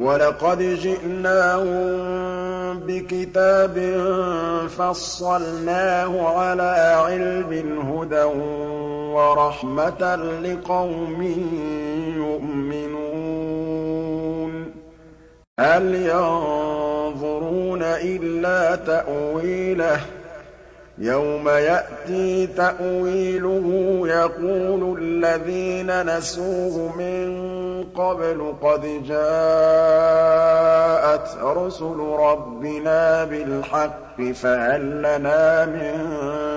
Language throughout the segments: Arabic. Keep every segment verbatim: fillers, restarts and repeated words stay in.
وَلَقَدْ جِئْنَاهُم بِكِتَابٍ فَصَّلْنَاهُ عَلَىٰ عِلْمٍ هُدًى وَرَحْمَةً لِّقَوْمٍ يُؤْمِنُونَ هَلْ يَنظُرُونَ إِلَّا تَأْوِيلَهُ ۚ يَوْمَ يَأْتِي تَأْوِيلُهُ يَقُولُ الَّذِينَ نَسُوهُ مِن قَبْلُ قَدْ جَاءَتْ رُسُلُ رَبِّنَا بِالْحَقِّ فَهَل لَّنَا مِن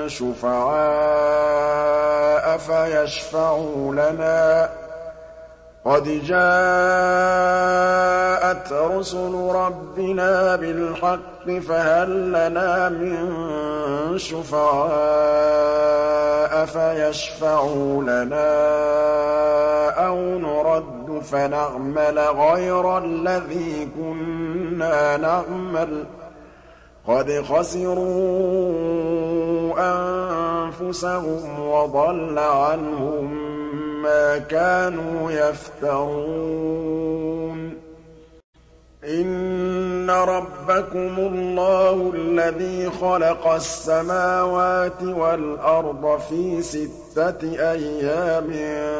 شُفَعَاءَ فَيَشْفَعُوا لَنَا ۚ قَدْ جَاءَتْ رُسُلُ رَبِّنَا بِالْحَقِّ فَهَل لَّنَا مِن شُفَعَاءَ فَيَشْفَعُوا لَنَا أَوْ نُرَدُّ فَنَعْمَلَ غَيْرَ الَّذِي كُنَّا نَعْمَلُ ۚ قَدْ خَسِرُوا أَنفُسَهُمْ وَضَلَّ عَنْهُم مَّا كَانُوا يَفْتَرُونَ إِنَّ رَبَّكُمُ اللَّهُ الَّذِي خَلَقَ السَّمَاوَاتِ وَالْأَرْضَ فِي سِتَّةِ أَيَّامٍ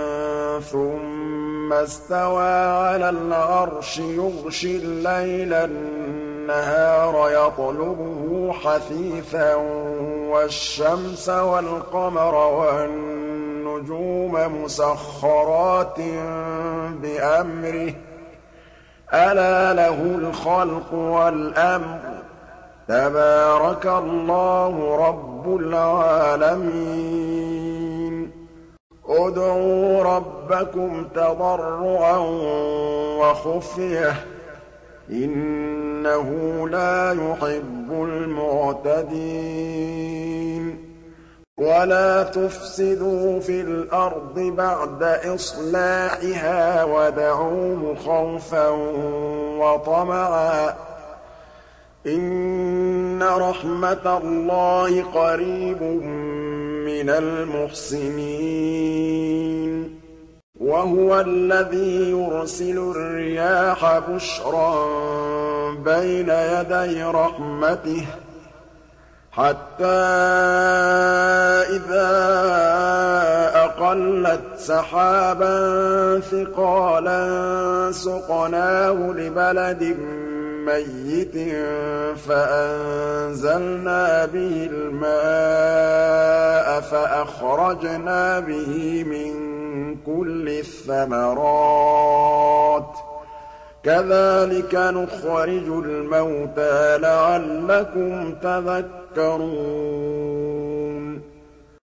ثُمَّ اسْتَوَىٰ عَلَى الْعَرْشِ يُغْشِي اللَّيْلَ النَّهَارَ يَطْلُبُهُ حَثِيثًا وَالشَّمْسَ وَالْقَمَرَ وَالنُّجُومَ مُسَخَّرَاتٍ بِأَمْرِهِ ۗ أَلَا لَهُ الْخَلْقُ وَالْأَمْرُ ۗ تَبَارَكَ اللَّهُ رَبُّ الْعَالَمِينَ ادْعُوا رَبَّكُمْ تَضَرُّعًا وَخُفْيَةً ۚ إِنَّهُ لَا يُحِبُّ الْمُعْتَدِينَ وَلَا تُفْسِدُوا فِي الْأَرْضِ بَعْدَ إِصْلَاحِهَا وَادْعُوهُ خَوْفًا وَطَمَعًا ۚ إِنَّ رَحْمَتَ اللَّهِ قَرِيبٌ مِّنَ الْمُحْسِنِينَ وَهُوَ الَّذِي يُرْسِلُ الرِّيَاحَ بُشْرًا بَيْنَ يَدَيْ رَحْمَتِهِ حَتَّىٰ إِذَا أَقَلَّتْ سَحَابًا ثِقَالًا سُقْنَاهُ لِبَلَدٍ مَّيِّتٍ فَأَنزَلْنَا بِهِ الْمَاءَ فَأَخْرَجْنَا بِهِ مِن كُلِّ الثَّمَرَاتِ ۚ كَذَٰلِكَ نُخْرِجُ الْمَوْتَىٰ لَعَلَّكُمْ تَذَكَّرُونَ